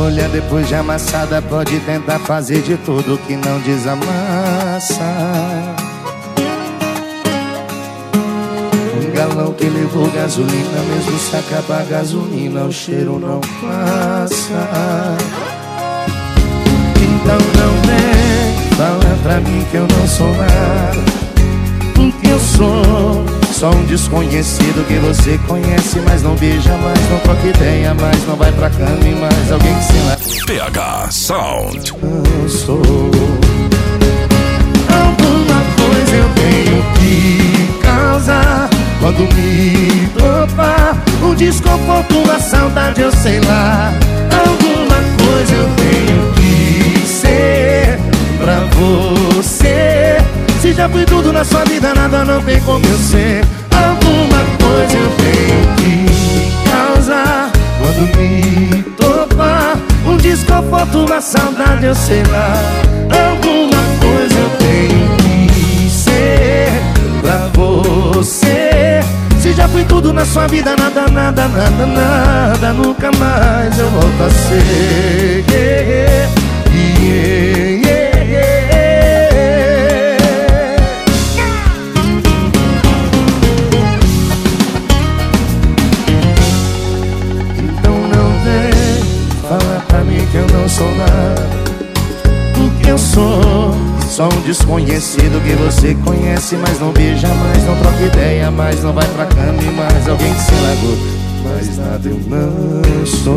folha depois de amassada pode tentar fazer de tudo que não desamassa. Um galão que levou gasolina, mesmo se acabar a gasolina, o cheiro não passa. Então não vem falar pra mim que eu não sou nada. O que eu sou? Só um desconhecido que você conhece, mas não beija mais, não troca ideia mais, não vai pra cama e mais alguém que se lá. PH Sound. Eu sou. Alguma coisa eu tenho que causar quando me topar. Um desconforto, uma saudade, eu sei lá. Alguma coisa eu tenho que ser pra você. Se já fui tudo na sua vida, nada não tem como eu ser. Alguma coisa eu tenho que causar quando me topar. Um desconforto, uma saudade, eu sei lá. Alguma coisa eu tenho que ser pra você. Se já fui tudo na sua vida, nada, nada, nada, nada, nunca mais eu volto a ser. Que eu não sou nada. O que eu sou? Só um desconhecido que você conhece, mas não beija mais, não troca ideia mais, não vai pra cama e mais alguém que se largou. Mas nada eu não sou.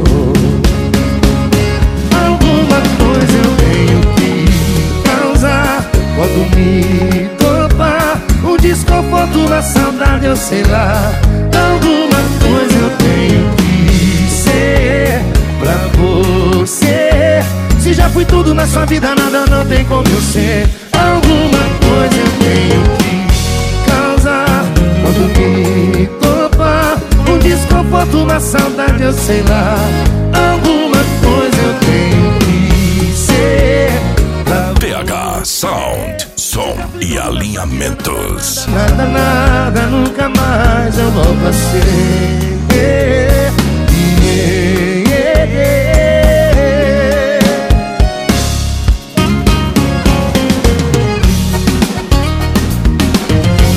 Alguma coisa eu tenho que causar quando me topar. Um desconforto, uma saudade, eu sei lá. Alguma coisa eu tenho que ser pra você. Se já fui tudo na sua vida, nada não tem como eu ser. Alguma coisa eu tenho que causar quando me topar. Um desconforto, uma saudade, eu sei lá. Alguma coisa eu tenho que ser pra PH Sound. Som e alinhamentos. nada, nada, nunca mais eu volto a ser.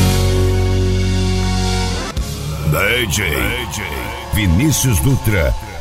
DJ Vinícius Dutra